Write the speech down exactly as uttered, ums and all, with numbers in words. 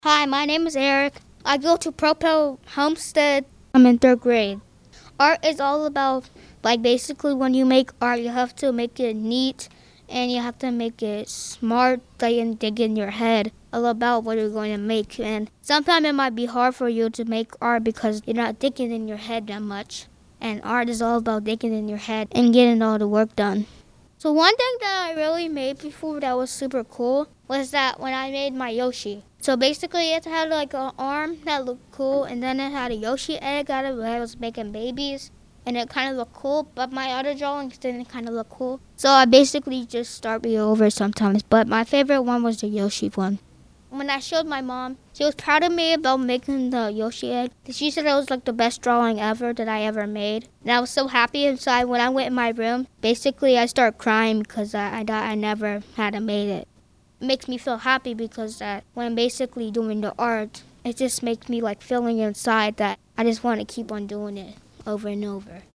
Hi, my name is Eric. I go to Propel Homestead. I'm in third grade. Art is all about, like, basically when you make art, you have to make it neat and you have to make it smart, like, and dig in your head all about what you're going to make. And sometimes it might be hard for you to make art because you're not thinking in your head that much. And art is all about thinking in your head and getting all the work done. So one thing that I really made before that was super cool was that when I made my Yoshi. So basically it had like an arm that looked cool, and then it had a Yoshi egg out of it. I was making babies and it kind of looked cool, but my other drawings didn't kind of look cool. So I basically just start me over sometimes, but my favorite one was the Yoshi one. When I showed my mom, she was proud of me about making the Yoshi egg. She said it was like the best drawing ever that I ever made. And I was so happy inside. When I went in my room, basically I started crying because I, I thought I never had made it. It makes me feel happy because that when I'm basically doing the art, it just makes me like feeling inside that I just want to keep on doing it over and over.